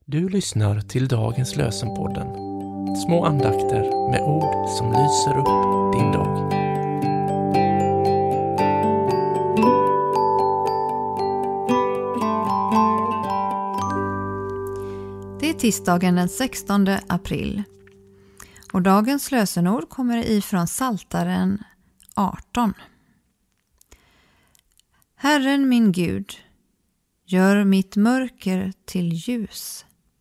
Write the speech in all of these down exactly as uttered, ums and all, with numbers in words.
Du lyssnar till dagens lösenpodden. Små andakter med ord som lyser upp din dag. Det är tisdagen den sextonde april. Och dagens lösenord kommer ifrån Psaltaren arton. Herren min Gud, gör mitt mörker till ljus.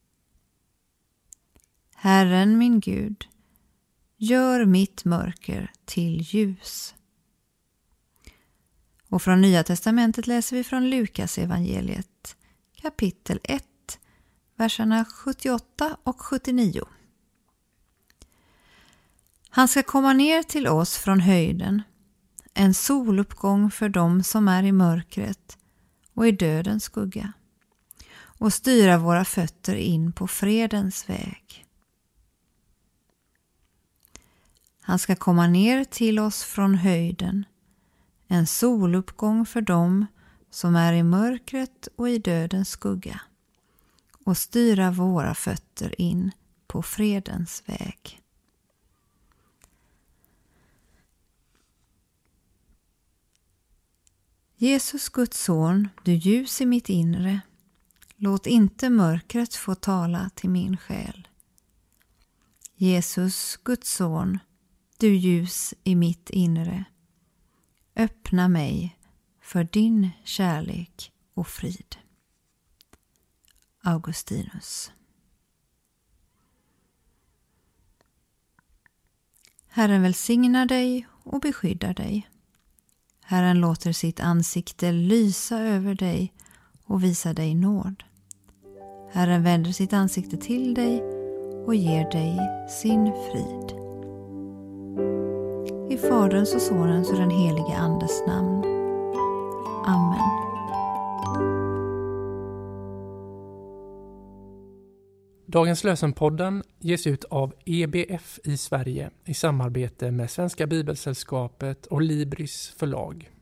Herren min Gud, gör mitt mörker till ljus. Och från Nya testamentet läser vi från Lukas evangeliet, kapitel ett, verserna sjuttioåtta och sjuttionio. Han ska komma ner till oss från höjden, en soluppgång för dem som är i mörkret och i dödens skugga, och styra våra fötter in på fredens väg. Han ska komma ner till oss från höjden, en soluppgång för dem som är i mörkret och i dödens skugga, och styra våra fötter in på fredens väg. Jesus, Guds son, du ljus i mitt inre, låt inte mörkret få tala till min själ. Jesus, Guds son, du ljus i mitt inre, öppna mig för din kärlek och frid. Augustinus. Herren välsignar dig och beskyddar dig. Herren låter sitt ansikte lysa över dig och visa dig nåd. Herren vänder sitt ansikte till dig och ger dig sin frid. I Faderns och Sonens och den helige Andes namn. Amen. Dagens lösenpodden ges ut av E B F i Sverige i samarbete med Svenska Bibelsällskapet och Libris förlag.